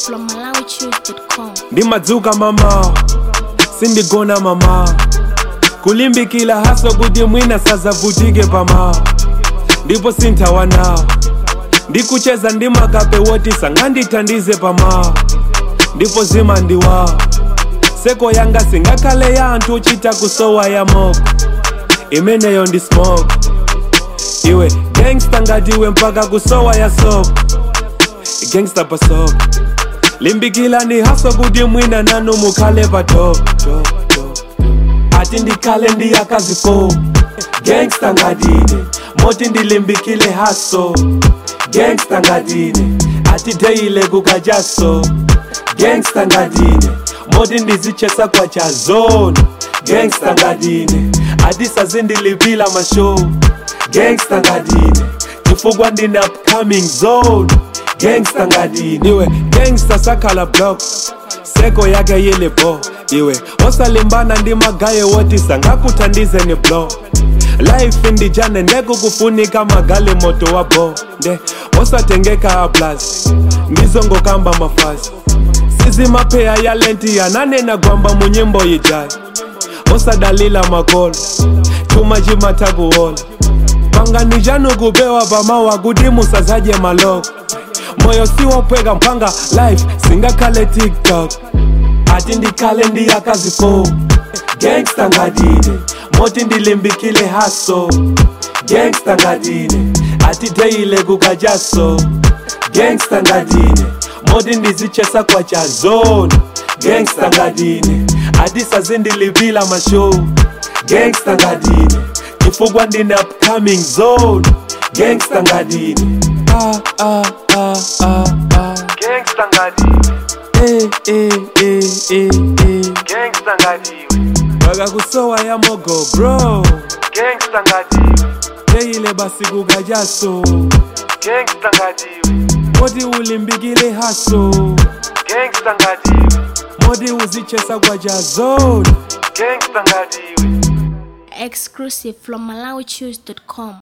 from MalawiChoose.com. Ndimadzuka mama, sindigona mama, kulimbikila haso kuti mwina sazavutike pama, ndipo sinthawana, ndikucheza ndimakape woti sangandithandize pama, ndipo zimandiwa, seko yanga singakhale ya anthu uchita kusowa ya moko, imeneyo ndi smoke, iwe gangsta ngatiwe mpaka kusowa ya soko, gangsta pasoko, limbikila ni haso kuti mwina nanu mukhale pa top. Ati ndikhale ndiyakazifo, gangsta ngadine, moti ndilimbikile haso, gangsta ngadine, ati deile kukajaso, gangsta ngadine, moti ndizichesa kwa cha zone, gangsta ngadine, ati sazindilipila mashow, gangsta ngadine, chifukwa ndina upcoming zone, gangsta ngadine, iwe gangsta sakala block, seko yake yile bo, iwe osalimbana ndi magaye woti sangakuthandize ni blow, life indijane ndekukufunika magale moto wa bo, nde osatengeka ablast, ndizongokamba mafasi, sizimapheya ya lenti yananena gwamba munyimbo yijai, osadalila makolo, tumachimata kuwola, panganijanu kubewa pamawa kuti musazaje maloko, moyo siwopweka mpanga life singakhale TikTok, ati ndikhale ndiyakazifo, gangsta ngadine, moti ndilimbikile haso, gangsta ngadine, ati deile kukajaso, gangsta ngadine, moti ndizichesa kwa cha zone, gangsta ngadine, ati sazindilipila mashow, gangsta ngadine, chifukwa ndina upcoming zone, gangsta ngadine, gangsta ngadine, gangsta ngadiwe, baga kusowa ya mogo bro, gangsta ngadiwe, deile basi kukajaso, gangsta ngadiwe, modi ulimbikile haso, gangsta ngadiwe, modi uzichesa kwa jazone, gangsta ngadiwe. Exclusive from MalawiChoose.com.